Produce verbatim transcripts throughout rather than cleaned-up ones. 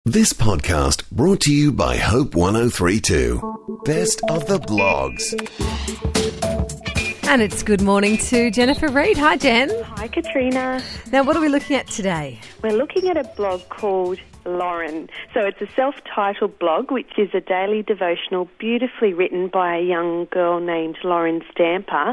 This podcast brought to you by Hope one oh three two. Best of the blogs. And it's good morning to Jennifer Reid. Hi, Jen. Hi, Katrina. Now, what are we looking at today? We're looking at a blog called Lauren. So it's a self-titled blog, which is a daily devotional beautifully written by a young girl named Lauren Stamper.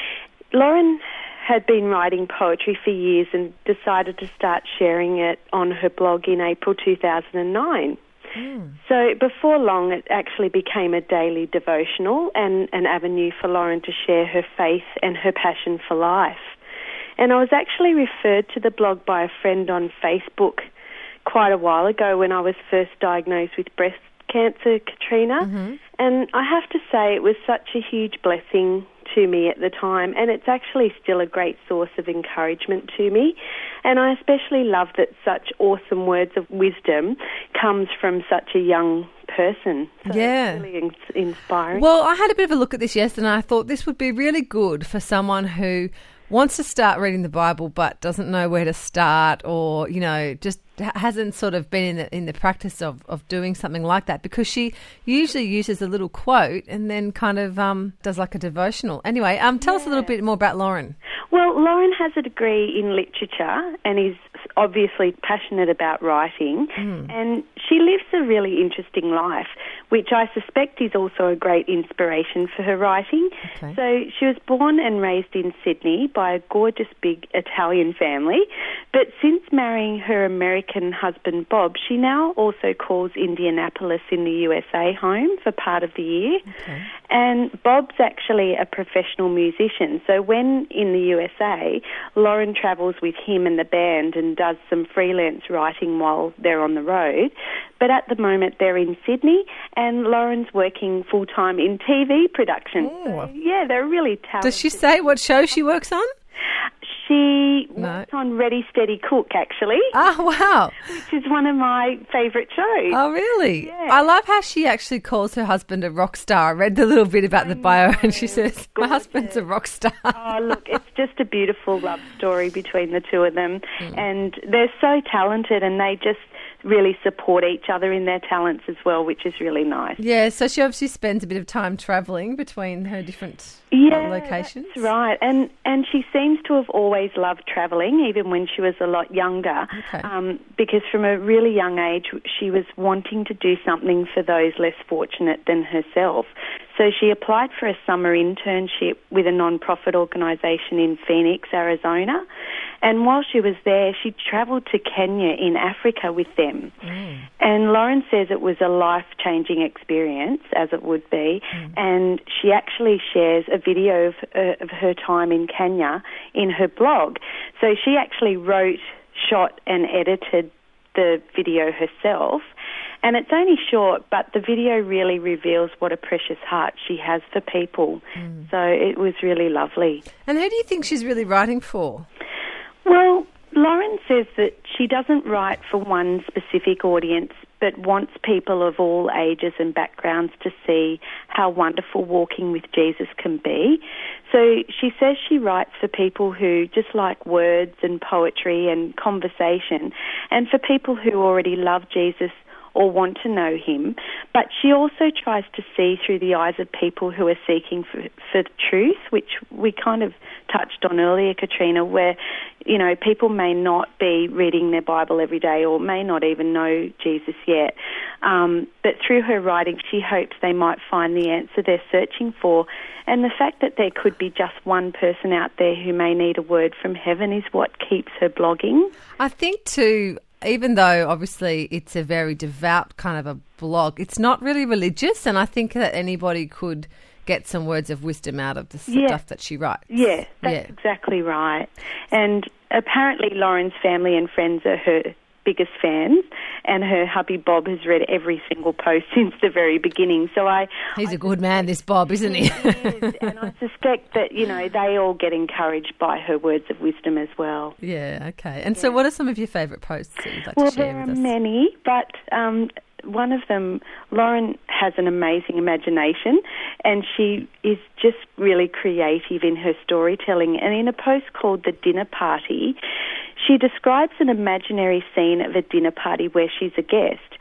Lauren had been writing poetry for years and decided to start sharing it on her blog in April two thousand nine. Mm. So before long, it actually became a daily devotional and an avenue for Lauren to share her faith and her passion for life. And I was actually referred to the blog by a friend on Facebook quite a while ago when I was first diagnosed with breast cancer, Katrina. Mm-hmm. And I have to say it was such a huge blessing to me at the time, and it's actually still a great source of encouragement to me. And I especially love that such awesome words of wisdom comes from such a young person. So yeah. It's really in- inspiring. Well, I had a bit of a look at this yesterday and I thought this would be really good for someone who wants to start reading the Bible but doesn't know where to start, or, you know, just hasn't sort of been in the, in the practice of, of doing something like that, because she usually uses a little quote and then kind of um, does like a devotional. Anyway, um, tell yeah. us a little bit more about Lauren. Well, Lauren has a degree in literature and is obviously passionate about writing, mm. and she lives a really interesting life, which I suspect is also a great inspiration for her writing. Okay. So she was born and raised in Sydney by a gorgeous big Italian family, but since marrying her American husband Bob, she now also calls Indianapolis in the U S A home for part of the year. Okay. And Bob's actually a professional musician, so when in the U S A, Lauren travels with him and the band and does some freelance writing while they're on the road. But at the moment they're in Sydney and Lauren's working full-time in T V production. So, yeah, they're really talented. Does she say what show she works on? She no. works on Ready, Steady, Cook, actually. Oh, wow. Which is one of my favourite shows. Oh, really? Yeah. I love how she actually calls her husband a rock star. I read a little bit about I the bio know. and she says, my husband's a rock star. Oh, look, it's just a beautiful love story between the two of them. Mm. And they're so talented and they just really support each other in their talents as well, which is really nice. Yeah, so she obviously spends a bit of time travelling between her different yeah, locations. That's right. And and she seems to have always loved travelling, even when she was a lot younger, okay. um, because from a really young age she was wanting to do something for those less fortunate than herself. So she applied for a summer internship with a non-profit organisation in Phoenix, Arizona. And while she was there, she travelled to Kenya in Africa with them. Mm. And Lauren says it was a life-changing experience, as it would be. Mm. And she actually shares a video of, uh, of her time in Kenya in her blog. So she actually wrote, shot and edited the video herself. And it's only short, but the video really reveals what a precious heart she has for people. Mm. So it was really lovely. And who do you think she's really writing for? Well, Lauren says that she doesn't write for one specific audience, but wants people of all ages and backgrounds to see how wonderful walking with Jesus can be. So she says she writes for people who just like words and poetry and conversation, and for people who already love Jesus or want to know him, but she also tries to see through the eyes of people who are seeking for, for truth, which we kind of touched on earlier, Katrina, where, you know, people may not be reading their Bible every day or may not even know Jesus yet. Um, but through her writing, she hopes they might find the answer they're searching for. And the fact that there could be just one person out there who may need a word from heaven is what keeps her blogging. I think too, even though obviously it's a very devout kind of a blog, it's not really religious, and I think that anybody could get some words of wisdom out of the yeah. stuff that she writes. Yeah, that's yeah. exactly right. And apparently Lauren's family and friends are her biggest fans, and her hubby Bob has read every single post since the very beginning. So I He's I a good man, this Bob, isn't he? He is, and I suspect that, you know, they all get encouraged by her words of wisdom as well. Yeah, okay. And yeah. so what are some of your favourite posts that you'd like well, to share with us? Well, there are many, but um, one of them, Lauren has an amazing imagination, and she is just really creative in her storytelling. And in a post called The Dinner Party, she describes an imaginary scene of a dinner party where she's a guest.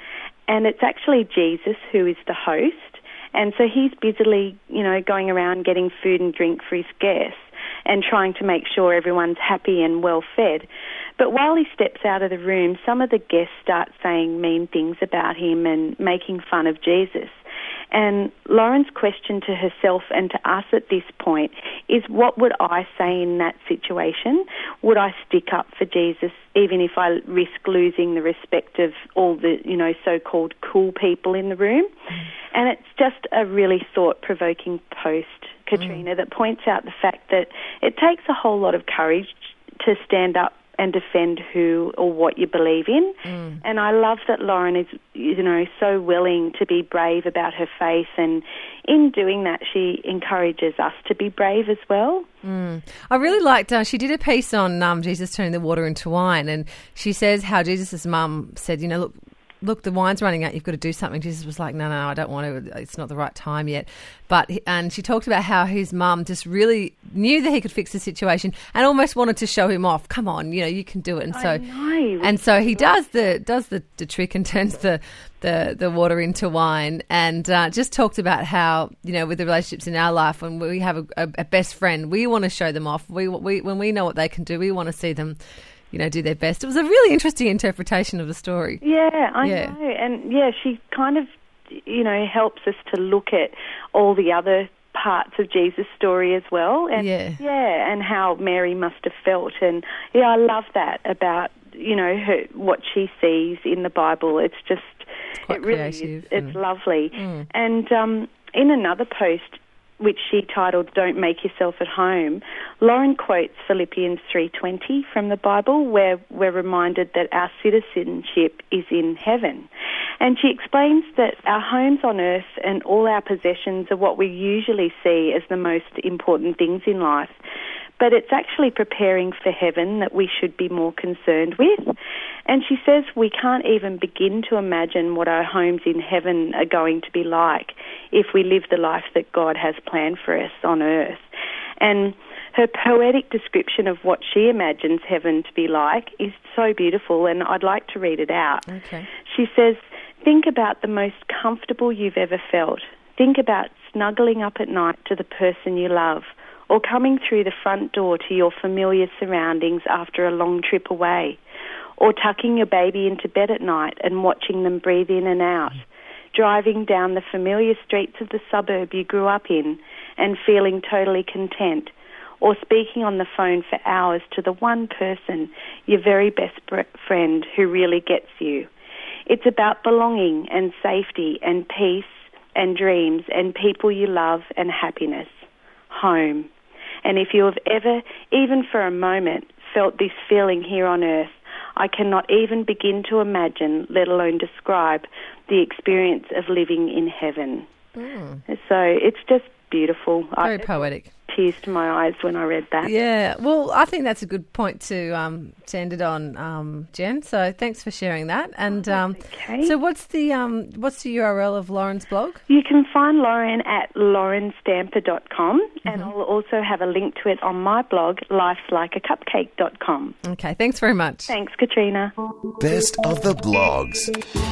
and it's actually Jesus who is the host. And so he's busily, you know, going around getting food and drink for his guests and trying to make sure everyone's happy and well fed. But while he steps out of the room, some of the guests start saying mean things about him and making fun of Jesus. And Lauren's question to herself and to us at this point is, what would I say in that situation? Would I stick up for Jesus even if I risk losing the respect of all the, you know, so-called cool people in the room? Mm. And it's just a really thought-provoking post, Katrina, mm. that points out the fact that it takes a whole lot of courage to stand up and defend who or what you believe in. Mm. And I love that Lauren is, you know, so willing to be brave about her faith, and in doing that she encourages us to be brave as well. Mm. I really liked, uh, she did a piece on um, Jesus turning the water into wine, and she says how Jesus' mum said, you know, look, look, the wine's running out, you've got to do something. Jesus was like, no, no, I don't want to, it's not the right time yet. But, and she talked about how his mum just really knew that he could fix the situation and almost wanted to show him off. Come on, you know, you can do it. And so, I know. And so he does the does the, the trick and turns the, the, the water into wine, and uh, just talked about how, you know, with the relationships in our life, when we have a, a, a best friend, we want to show them off. We, we when we know what they can do, we want to see them, you know, do their best. It was a really interesting interpretation of the story. Yeah, I yeah. know. And, yeah, she kind of, you know, helps us to look at all the other parts of Jesus' story as well. And, yeah. Yeah, and how Mary must have felt. And, yeah, I love that about, you know, her, what she sees in the Bible. It's just, it's quite it really creative. is. It's Mm. lovely. Mm. And um, in another post, which she titled Don't Make Yourself at Home, Lauren quotes Philippians three twenty from the Bible, where we're reminded that our citizenship is in heaven. And she explains that our homes on earth and all our possessions are what we usually see as the most important things in life. But it's actually preparing for heaven that we should be more concerned with. And she says we can't even begin to imagine what our homes in heaven are going to be like if we live the life that God has planned for us on earth. And her poetic description of what she imagines heaven to be like is so beautiful, and I'd like to read it out. Okay. She says, think about the most comfortable you've ever felt. Think about snuggling up at night to the person you love, or coming through the front door to your familiar surroundings after a long trip away, or tucking your baby into bed at night and watching them breathe in and out, driving down the familiar streets of the suburb you grew up in and feeling totally content, or speaking on the phone for hours to the one person, your very best friend, who really gets you. It's about belonging and safety and peace and dreams and people you love and happiness. Home. And if you have ever, even for a moment, felt this feeling here on earth, I cannot even begin to imagine, let alone describe, the experience of living in heaven. Mm. So it's just beautiful. Very I, poetic. Tears to my eyes when I read that. Yeah, well, I think that's a good point to um, to end it on, um, Jen. So thanks for sharing that. And um, okay. So what's the um, what's the U R L of Lauren's blog? You can find Lauren at lauren stamper dot com, mm-hmm. and I'll also have a link to it on my blog, lifes like a cupcake dot com. Okay, thanks very much. Thanks, Katrina. Best of the blogs.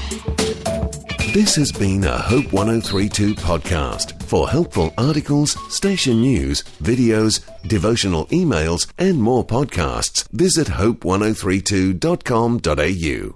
This has been a Hope one oh three two podcast. For helpful articles, station news, videos, devotional emails, and more podcasts, visit hope one oh three two dot com dot a u.